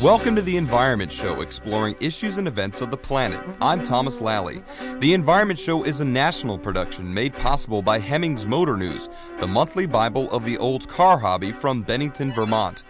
Welcome to The Environment Show, exploring issues and events of the planet. I'm Thomas Lally. The Environment Show is a national production made possible by Hemmings Motor News, the monthly Bible of the old car hobby from Bennington, Vermont.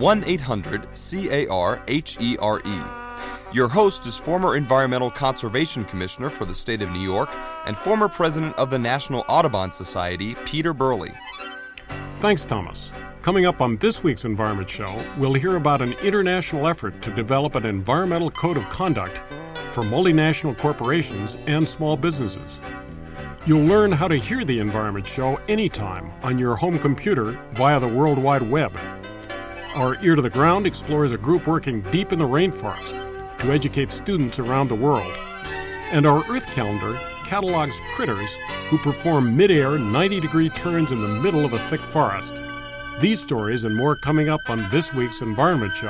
1-800-CAR-HERE. Your host is former Environmental Conservation Commissioner for the state of New York and former president of the National Audubon Society, Peter Burley. Thanks, Thomas. Coming up on this week's Environment Show, we'll hear about an international effort to develop an environmental code of conduct for multinational corporations and small businesses. You'll learn how to hear the Environment Show anytime on your home computer via the World Wide Web. Our Ear to the Ground explores a group working deep in the rainforest to educate students around the world. And our Earth Calendar catalogs critters who perform mid-air 90-degree turns in the middle of a thick forest. These stories and more coming up on this week's Environment Show.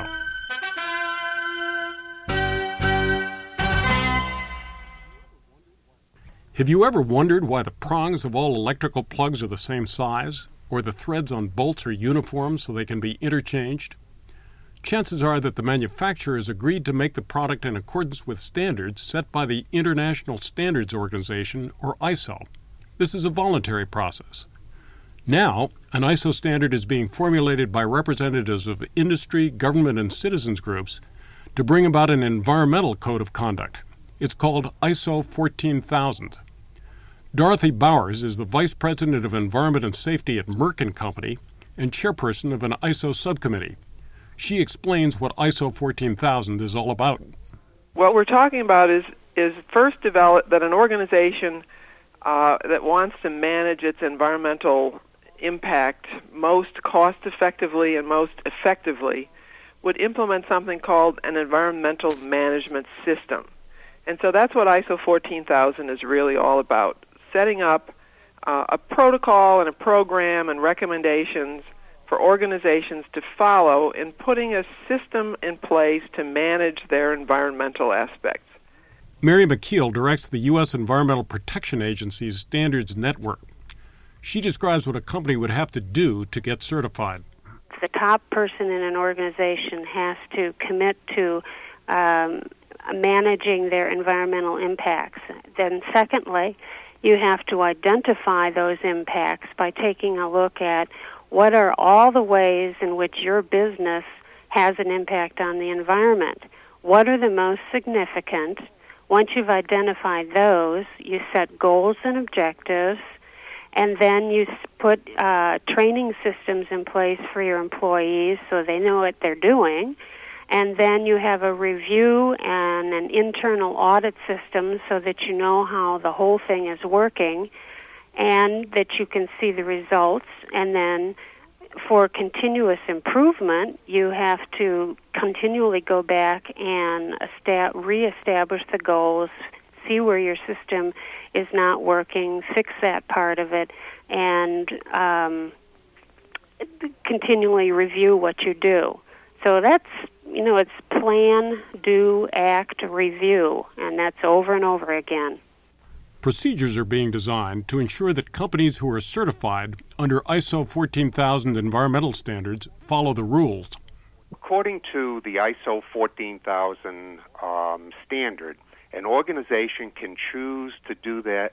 Have you ever wondered why the prongs of all electrical plugs are the same size, or the threads on bolts are uniform so they can be interchanged? Chances are that the manufacturer has agreed to make the product in accordance with standards set by the International Standards Organization, or ISO. This is a voluntary process. Now, an ISO standard is being formulated by representatives of industry, government, and citizens groups to bring about an environmental code of conduct. It's called ISO 14000. Dorothy Bowers is the Vice President of Environment and Safety at Merck & Company and chairperson of an ISO subcommittee. She explains what ISO 14000 is all about. What we're talking about is first develop that an organization that wants to manage its environmental impact most cost-effectively and most effectively would implement something called an environmental management system. And so that's what ISO 14000 is really all about, setting up a protocol and a program and recommendations for organizations to follow in putting a system in place to manage their environmental aspects. Mary McKeel directs the U.S. Environmental Protection Agency's Standards Network. She describes what a company would have to do to get certified. The top person in an organization has to commit to managing their environmental impacts. Then secondly, you have to identify those impacts by taking a look at what are all the ways in which your business has an impact on the environment. What are the most significant? Once you've identified those, you set goals and objectives, and then you put training systems in place for your employees so they know what they're doing. And then you have a review and an internal audit system so that you know how the whole thing is working and that you can see the results. And then for continuous improvement, you have to continually go back and reestablish the goals, see where your system is not working, fix that part of it, and continually review what you do. So that's, it's plan, do, act, review, and that's over and over again. Procedures are being designed to ensure that companies who are certified under ISO 14000 environmental standards follow the rules. According to the ISO 14000 standard, an organization can choose to do that,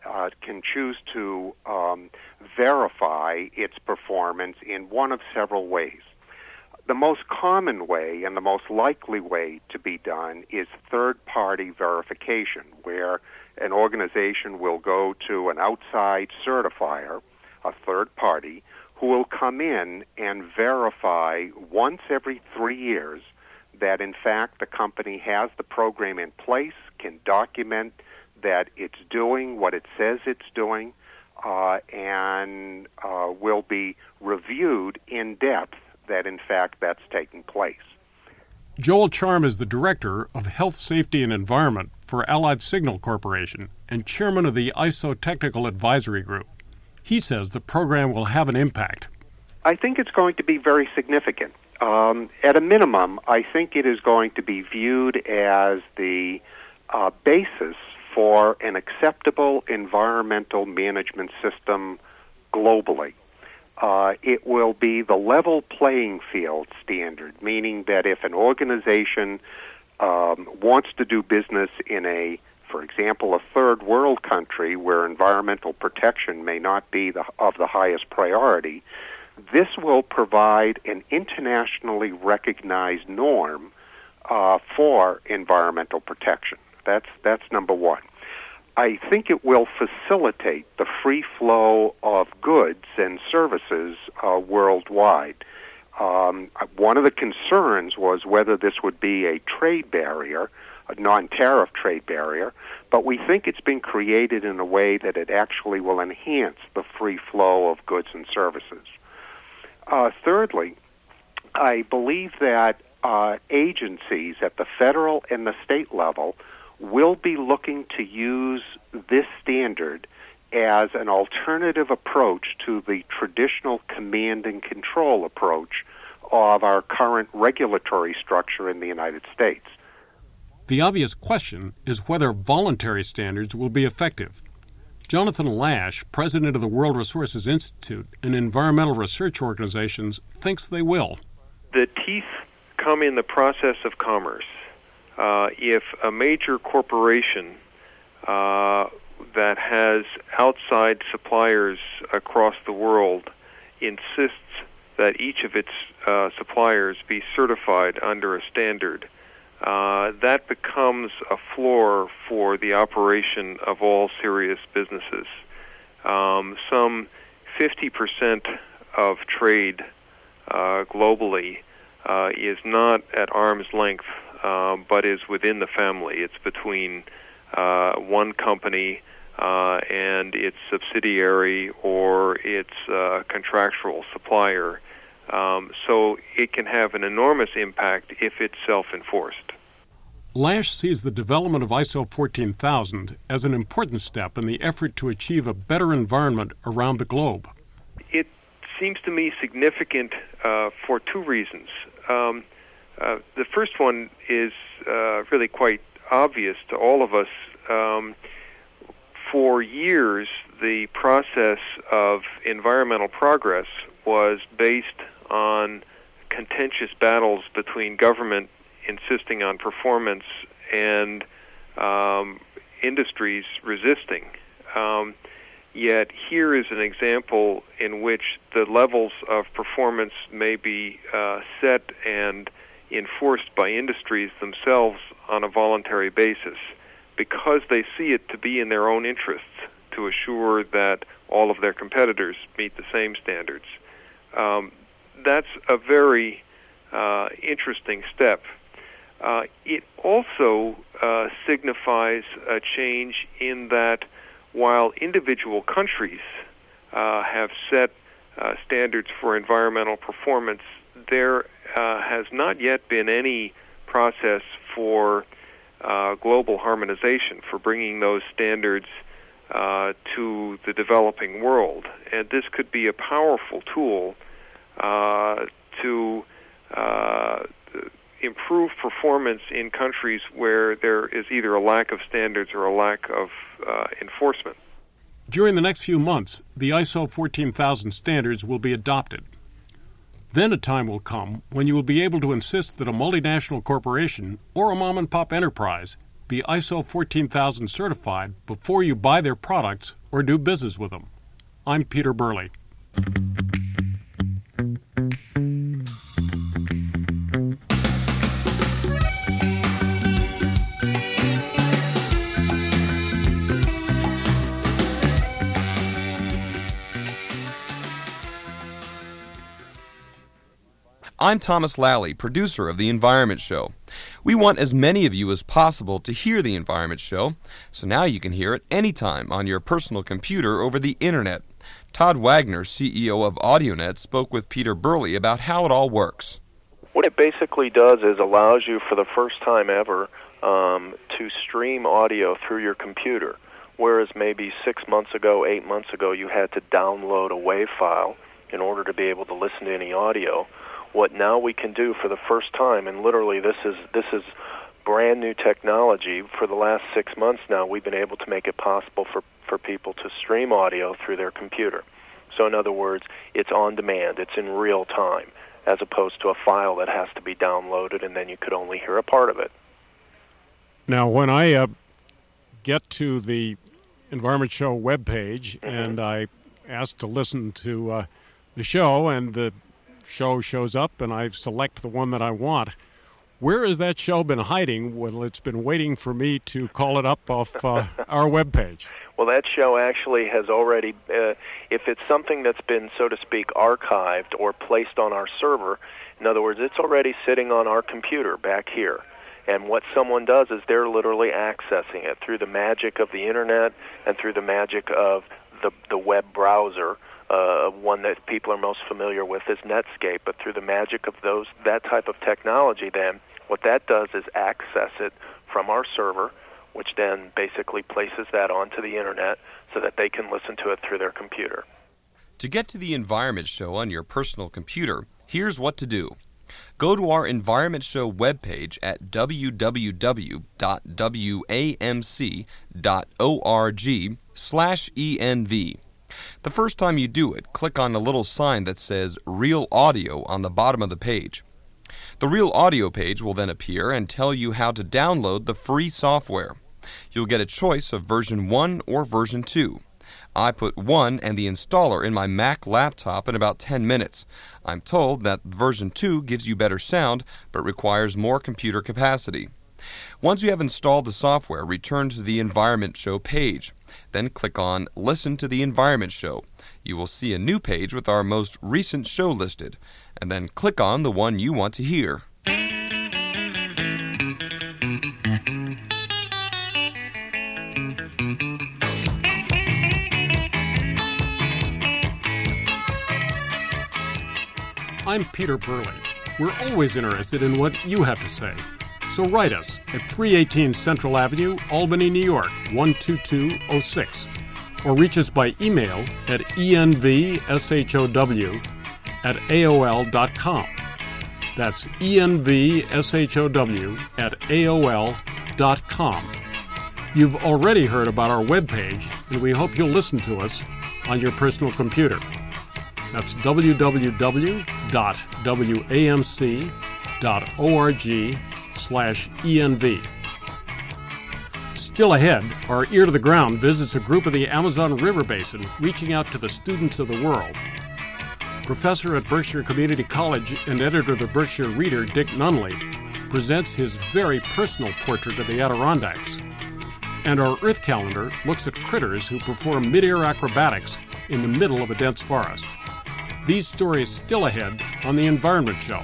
verify its performance in one of several ways. The most common way and the most likely way to be done is third-party verification, where an organization will go to an outside certifier, a third party, who will come in and verify once every 3 years that, in fact, the company has the program in place, can document that it's doing what it says it's doing, and will be reviewed in depth that, in fact, that's taking place. Joel Charm is the Director of Health, Safety, and Environment for Allied Signal Corporation and Chairman of the ISO Technical Advisory Group. He says the program will have an impact. I think it's going to be very significant. At a minimum, I think it is going to be viewed as the basis for an acceptable environmental management system globally. It will be the level playing field standard, meaning that if an organization wants to do business in for example, a third world country where environmental protection may not be of the highest priority, this will provide an internationally recognized norm for environmental protection. That's number one. I think it will facilitate the free flow of goods and services worldwide. One of the concerns was whether this would be a trade barrier, a non-tariff trade barrier, but we think it's been created in a way that it actually will enhance the free flow of goods and services. Thirdly, I believe that agencies at the federal and the state level will be looking to use this standard as an alternative approach to the traditional command and control approach of our current regulatory structure in the United States. The obvious question is whether voluntary standards will be effective. Jonathan Lash, president of the World Resources Institute, an environmental research organization, thinks they will. The teeth come in the process of commerce. If a major corporation that has outside suppliers across the world insists that each of its suppliers be certified under a standard, that becomes a floor for the operation of all serious businesses. Some 50% of trade globally is not at arm's length, but is within the family. It's between one company and its subsidiary or its contractual supplier. So it can have an enormous impact if it's self-enforced. Lash sees the development of ISO 14000 as an important step in the effort to achieve a better environment around the globe. It seems to me significant for two reasons. The first one is really quite obvious to all of us. For years, the process of environmental progress was based on contentious battles between government insisting on performance and industries resisting. Yet here is an example in which the levels of performance may be set and enforced by industries themselves on a voluntary basis because they see it to be in their own interests to assure that all of their competitors meet the same standards. That's a very interesting step. It also signifies a change in that while individual countries have set standards for environmental performance, there has not yet been any process for global harmonization, for bringing those standards to the developing world. And this could be a powerful tool to improve performance in countries where there is either a lack of standards or a lack of enforcement. During the next few months, the ISO 14000 standards will be adopted. Then a time will come when you will be able to insist that a multinational corporation or a mom-and-pop enterprise be ISO 14000 certified before you buy their products or do business with them. I'm Peter Burley. I'm Thomas Lally, producer of The Environment Show. We want as many of you as possible to hear The Environment Show, so now you can hear it anytime on your personal computer over the Internet. Todd Wagner, CEO of AudioNet, spoke with Peter Burley about how it all works. What it basically does is allows you for the first time ever to stream audio through your computer, whereas maybe 6 months ago, 8 months ago, you had to download a WAV file in order to be able to listen to any audio. What now we can do for the first time, and literally this is brand new technology. For the last 6 months now, we've been able to make it possible for people to stream audio through their computer. So in other words, it's on demand, it's in real time, as opposed to a file that has to be downloaded and then you could only hear a part of it. Now, when I get to the Environment Show webpage and I ask to listen to the show, and the show shows up and I select the one that I want, where has that show been hiding? Well, it's been waiting for me to call it up off our webpage. Well, that show actually has already, if it's something that's been, so to speak, archived or placed on our server, in other words, it's already sitting on our computer back here. And what someone does is they're literally accessing it through the magic of the Internet and through the magic of the web browser. One that people are most familiar with is Netscape, but through the magic of that type of technology, then what that does is access it from our server, which then basically places that onto the Internet so that they can listen to it through their computer. To get to the Environment Show on your personal computer, here's what to do. Go to our Environment Show webpage at www.wamc.org/ENV. The first time you do it, click on the little sign that says Real Audio on the bottom of the page. The Real Audio page will then appear and tell you how to download the free software. You'll get a choice of version 1 or version 2. I put 1 and the installer in my Mac laptop in about 10 minutes. I'm told that version 2 gives you better sound but requires more computer capacity. Once you have installed the software, return to the Environment Show page. Then click on Listen to the Environment Show. You will see a new page with our most recent show listed, and then click on the one you want to hear. I'm Peter Burley. We're always interested in what you have to say. So write us at 318 Central Avenue, Albany, New York, 12206. Or reach us by email at envshow@aol.com. That's envshow@aol.com. You've already heard about our webpage, and we hope you'll listen to us on your personal computer. That's www.wamc.org/ENV. Still ahead, our Ear to the Ground visits a group of the Amazon River Basin reaching out to the students of the world. Professor at Berkshire Community College and editor of the Berkshire Reader, Dick Nunley, presents his very personal portrait of the Adirondacks. And our Earth Calendar looks at critters who perform mid-air acrobatics in the middle of a dense forest. These stories still ahead on The Environment Show.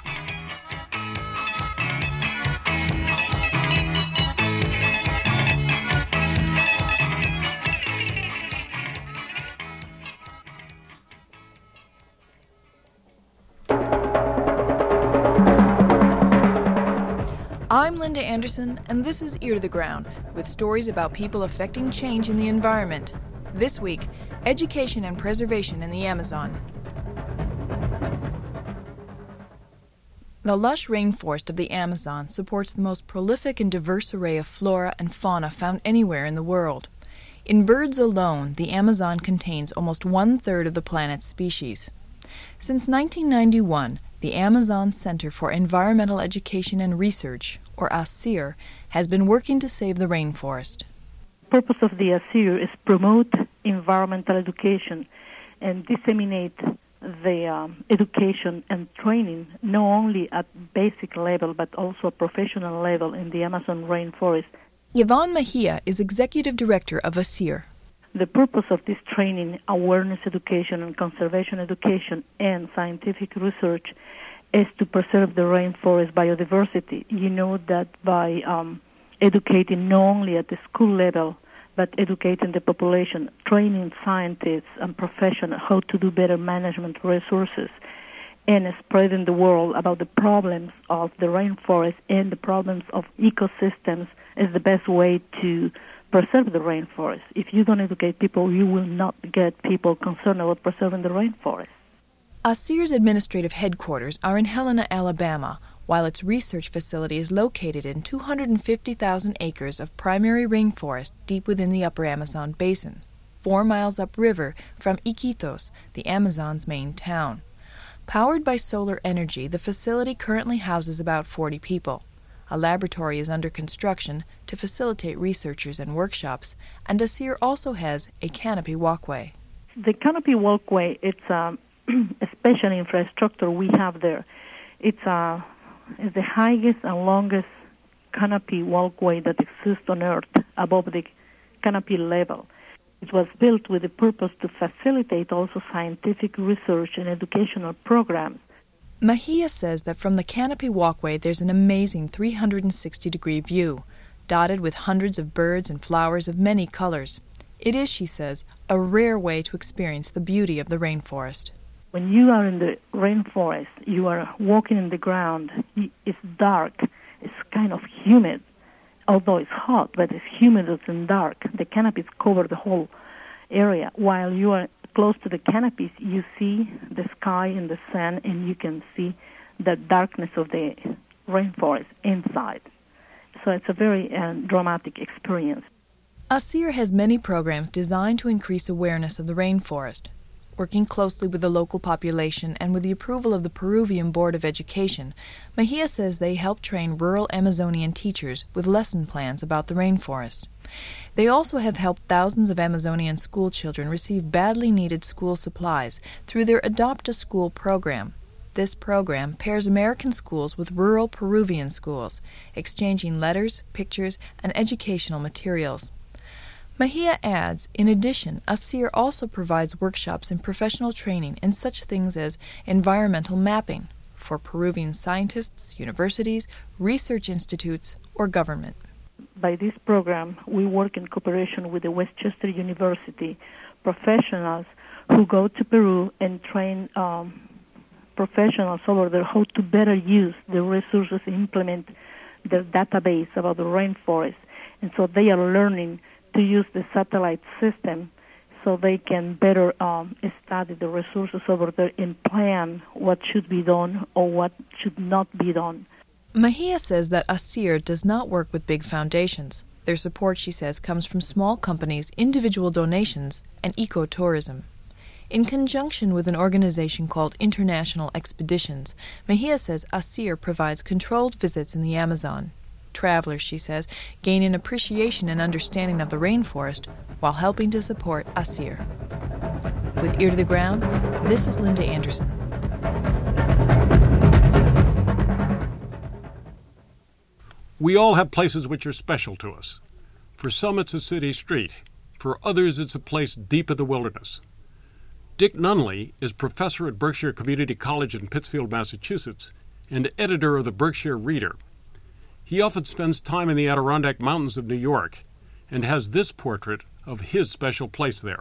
I'm Linda Anderson, and this is Ear to the Ground, with stories about people affecting change in the environment. This week, education and preservation in the Amazon. The lush rainforest of the Amazon supports the most prolific and diverse array of flora and fauna found anywhere in the world. In birds alone, the Amazon contains almost 1/3 of the planet's species. Since 1991, the Amazon Center for Environmental Education and Research, or ASEER, has been working to save the rainforest. The purpose of the ASEER is promote environmental education and disseminate the education and training not only at basic level but also professional level in the Amazon rainforest. Yvonne Mejia is Executive Director of ASEER. The purpose of this training, awareness education and conservation education and scientific research is to preserve the rainforest biodiversity. You know that by educating not only at the school level but educating the population, training scientists and professionals how to do better management resources, and spreading the word about the problems of the rainforest and the problems of ecosystems is the best way to preserve the rainforest. If you don't educate people, you will not get people concerned about preserving the rainforest. ASEER's administrative headquarters are in Helena, Alabama, while its research facility is located in 250,000 acres of primary rainforest deep within the upper Amazon basin. 4 miles upriver from Iquitos, the Amazon's main town. Powered by solar energy, the facility currently houses about 40 people. A laboratory is under construction to facilitate researchers and workshops, and ASEER also has a canopy walkway. The canopy walkway, it's a special infrastructure we have there. It's the highest and longest canopy walkway that exists on Earth above the canopy level. It was built with the purpose to facilitate also scientific research and educational programs. Mejia says that from the canopy walkway there's an amazing 360-degree view, dotted with hundreds of birds and flowers of many colors. It is, she says, a rare way to experience the beauty of the rainforest. When you are in the rainforest, you are walking in the ground. It's dark. It's kind of humid, although it's hot, but it's humid and dark. The canopies cover the whole area. While you are close to the canopies, you see the sky and the sun, and you can see the darkness of the rainforest inside. So it's a very dramatic experience. ASEER has many programs designed to increase awareness of the rainforest. Working closely with the local population and with the approval of the Peruvian Board of Education, Mejia says they help train rural Amazonian teachers with lesson plans about the rainforest. They also have helped thousands of Amazonian school children receive badly needed school supplies through their Adopt a School program. This program pairs American schools with rural Peruvian schools, exchanging letters, pictures, and educational materials. Mejia adds, in addition, ASEER also provides workshops and professional training in such things as environmental mapping for Peruvian scientists, universities, research institutes, or government. By this program, we work in cooperation with the Westchester University professionals who go to Peru and train professionals over there how to better use the resources, implement their database about the rainforest. And so they are learning to use the satellite system so they can better study the resources over there and plan what should be done or what should not be done. Mejia says that ASEER does not work with big foundations. Their support, she says, comes from small companies, individual donations, and ecotourism. In conjunction with an organization called International Expeditions, Mejia says ASEER provides controlled visits in the Amazon. Travelers, she says, gain an appreciation and understanding of the rainforest while helping to support ASEER. With Ear to the Ground, this is Linda Anderson. We all have places which are special to us. For some it's a city street. For others it's a place deep in the wilderness. Dick Nunley is professor at Berkshire Community College in Pittsfield, Massachusetts, and editor of the Berkshire Reader. He often spends time in the Adirondack Mountains of New York and has this portrait of his special place there.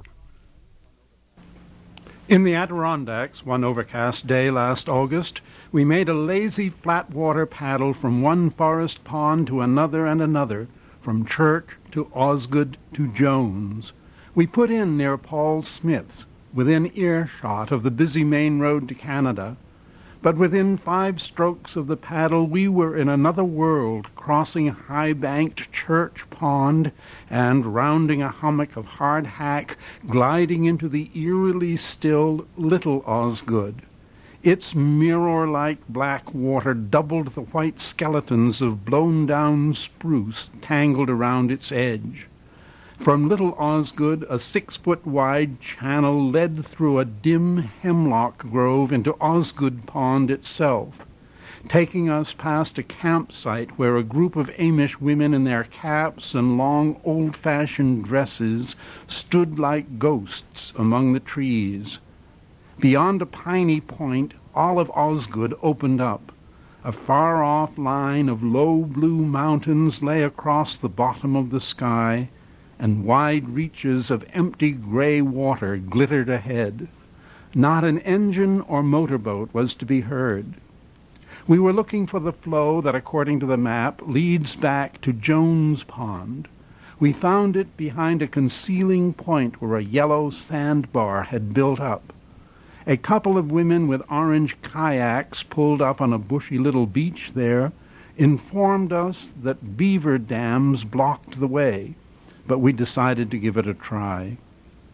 In the Adirondacks, one overcast day last August, we made a lazy flat water paddle from one forest pond to another and another, from Church to Osgood to Jones. We put in near Paul Smith's, within earshot of the busy main road to Canada. But within 5 strokes of the paddle we were in another world, crossing high-banked Church Pond and, rounding a hummock of hardhack, gliding into the eerily still Little Osgood. Its mirror-like black water doubled the white skeletons of blown-down spruce tangled around its edge. From Little Osgood, a 6-foot-wide channel led through a dim hemlock grove into Osgood Pond itself, taking us past a campsite where a group of Amish women in their caps and long old-fashioned dresses stood like ghosts among the trees. Beyond a piney point, all of Osgood opened up. A far-off line of low blue mountains lay across the bottom of the sky, and wide reaches of empty gray water glittered ahead. Not an engine or motorboat was to be heard. We were looking for the flow that, according to the map, leads back to Jones Pond. We found it behind a concealing point where a yellow sandbar had built up. A couple of women with orange kayaks pulled up on a bushy little beach there informed us that beaver dams blocked the way, but we decided to give it a try.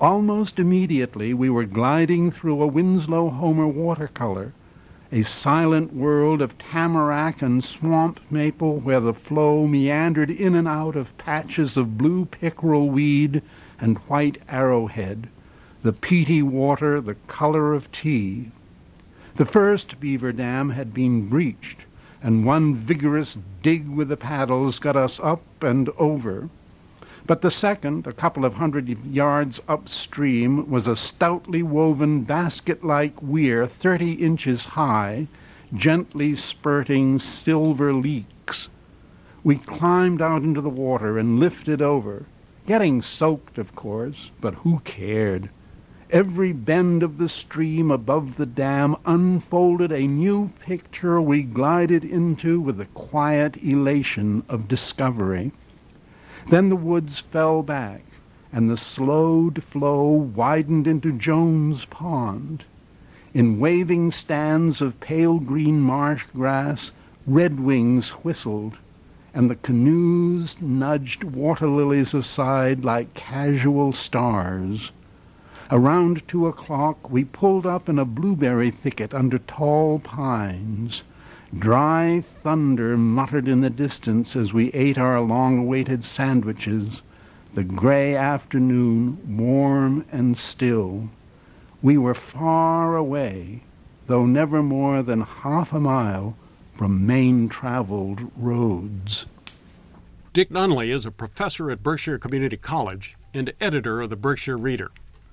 Almost immediately we were gliding through a Winslow Homer watercolor, a silent world of tamarack and swamp maple where the flow meandered in and out of patches of blue pickerel weed and white arrowhead, the peaty water the color of tea. The first beaver dam had been breached, and one vigorous dig with the paddles got us up and over. But the second, a couple of 100 yards upstream, was a stoutly woven basket-like weir 30 inches high, gently spurting silver leaks. We climbed out into the water and lifted over, getting soaked, of course, but who cared? Every bend of the stream above the dam unfolded a new picture we glided into with the quiet elation of discovery. Then the woods fell back, and the slowed flow widened into Jones Pond. In waving stands of pale green marsh grass, redwings whistled, and the canoes nudged water lilies aside like casual stars. Around 2 o'clock we pulled up in a blueberry thicket under tall pines. Dry thunder muttered in the distance as we ate our long-awaited sandwiches, the gray afternoon warm and still. We were far away, though never more than half a mile from main-traveled roads. Dick Nunley is a professor at Berkshire Community College and editor of the Berkshire Reader.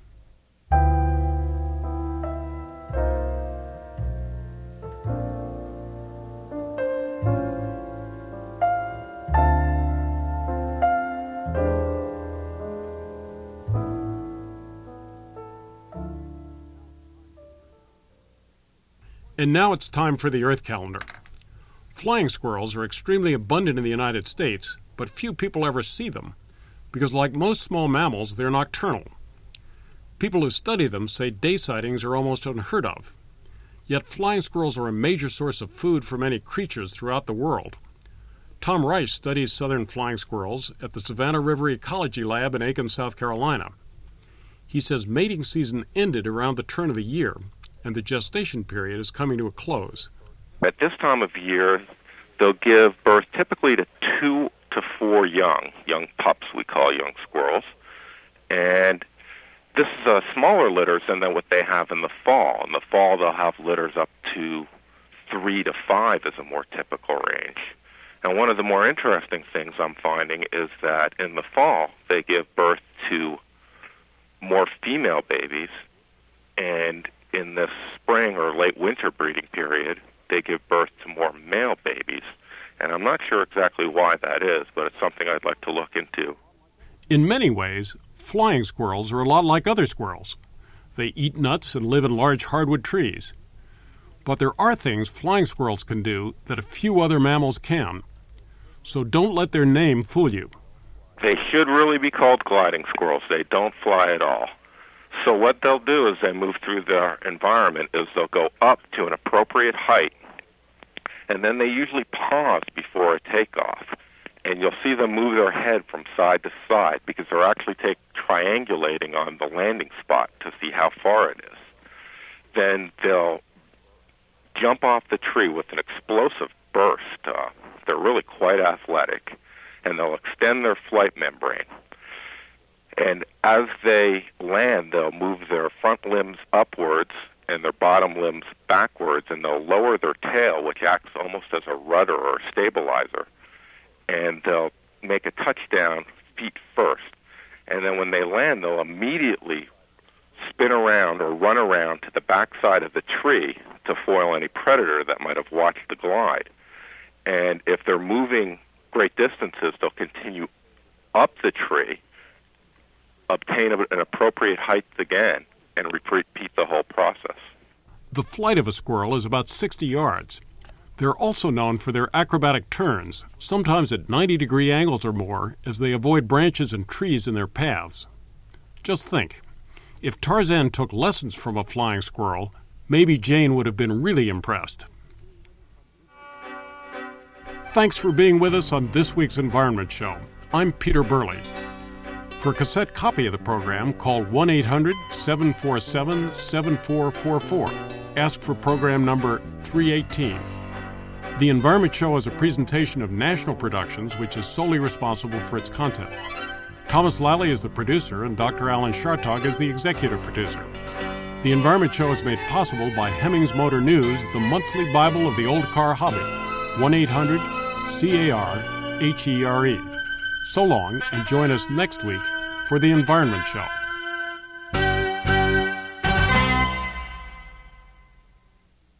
And now it's time for the Earth Calendar. Flying squirrels are extremely abundant in the United States, but few people ever see them, because like most small mammals, they're nocturnal. People who study them say day sightings are almost unheard of. Yet flying squirrels are a major source of food for many creatures throughout the world. Tom Rice studies southern flying squirrels at the Savannah River Ecology Lab in Aiken, South Carolina. He says mating season ended around the turn of the year, and the gestation period is coming to a close. At this time of year, they'll give birth typically to 2 to 4 young pups we call young squirrels. And this is smaller litters than what they have in the fall. In the fall, they'll have litters up to 3 to 5 is a more typical range. And one of the more interesting things I'm finding is that in the fall, they give birth to more female babies, and in this spring or late winter breeding period, they give birth to more male babies. And I'm not sure exactly why that is, but it's something I'd like to look into. In many ways, flying squirrels are a lot like other squirrels. They eat nuts and live in large hardwood trees. But there are things flying squirrels can do that a few other mammals can. So don't let their name fool you. They should really be called gliding squirrels. They don't fly at all. So what they'll do as they move through their environment is they'll go up to an appropriate height, and then they usually pause before a takeoff. And you'll see them move their head from side to side because they're actually triangulating on the landing spot to see how far it is. Then they'll jump off the tree with an explosive burst. They're really quite athletic, and they'll extend their flight membrane. And as they land, they'll move their front limbs upwards and their bottom limbs backwards, and they'll lower their tail, which acts almost as a rudder or a stabilizer. And they'll make a touchdown feet first. And then when they land, they'll immediately spin around or run around to the backside of the tree to foil any predator that might have watched the glide. And if they're moving great distances, they'll continue up the tree, obtain an appropriate height again, and repeat the whole process. The flight of a squirrel is about 60 yards. They're also known for their acrobatic turns, sometimes at 90-degree angles or more, as they avoid branches and trees in their paths. Just think, if Tarzan took lessons from a flying squirrel, maybe Jane would have been really impressed. Thanks for being with us on this week's Environment Show. I'm Peter Burley. For a cassette copy of the program, call 1-800-747-7444. Ask for program number 318. The Environment Show is a presentation of National Productions, which is solely responsible for its content. Thomas Lally is the producer, and Dr. Alan Chartog is the executive producer. The Environment Show is made possible by Hemmings Motor News, the monthly Bible of the old car hobby. 1-800-CAR-HERE. So long, and join us next week for The Environment Show.